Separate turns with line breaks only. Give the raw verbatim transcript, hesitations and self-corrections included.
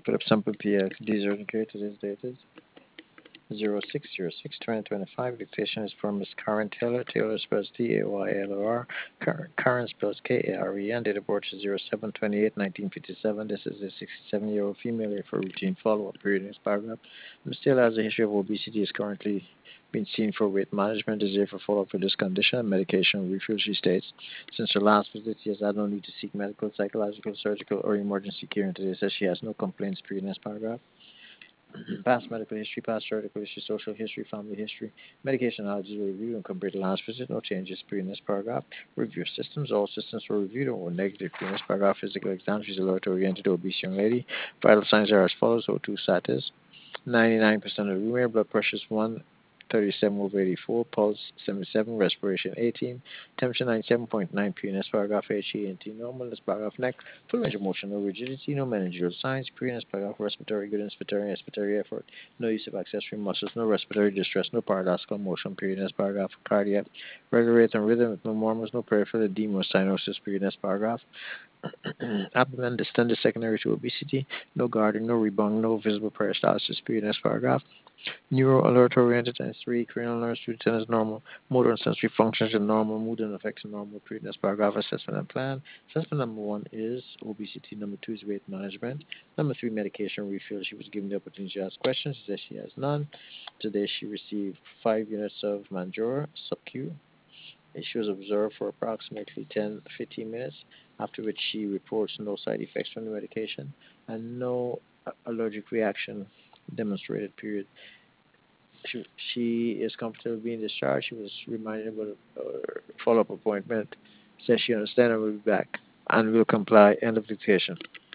Philip Sample P X. These are indicated. Today's date is zero six zero six twenty twenty-five. Dictation is from Miss Karen Taylor. Taylor spells T A Y L O R. Karen, Karen spells K A R E N. Date of birth is zero seven twenty-eight nineteen fifty-seven. This is a sixty-seven year old female here for routine follow up. Period in this paragraph. Miss Taylor has a history of obesity, is currently being seen for weight management, is here for follow up for this condition and medication refill. She states, since her last visit, she has had no need to seek medical, psychological, surgical, or emergency care, and today says she has no complaints. Period in this paragraph. Past medical history, past surgical history, social history, family history, medication allergies were reviewed and compared to last visit. No changes. Pre in this paragraph. Review systems. All systems were reviewed and were negative. Pre in this paragraph. Physical exam. She's alert oriented obese young lady. Vital signs are as follows: O two status, ninety-nine percent of the room air, blood pressure is one thirty-seven over eighty-four, pulse seventy-seven, respiration eighteen, temperature ninety-seven point nine P. In this paragraph, H E N T normal. In this paragraph, neck, full range of motion, no rigidity, no meningeal signs. Pre in this paragraph, respiratory good, inspiratory, expiratory effort, no use of accessory muscles, no respiratory distress, no paradoxical motion. Period in this paragraph, cardiac, regular rate and rhythm with no murmurs, no peripheral edema or cyanosis. Period in this paragraph. Abdomen distended secondary to obesity, no guarding, no rebound, no visible peristalsis. Period in this paragraph. Neuro alert oriented times three, cranial nerves two to ten is normal, motor and sensory functions are normal, mood and effects are normal. Period in this paragraph. Assessment and plan. Assessment number one is obesity, number two is weight management, number three medication refill. She was given the opportunity to ask questions. She says she has none. Today she received five units of Manjura sub-Q. She was observed for approximately ten to fifteen minutes, after which she reports no side effects from the medication and no allergic reaction demonstrated. Period. She, she is comfortable being discharged. She was reminded about a follow up appointment. Says she understands and will be back and will comply. End of dictation.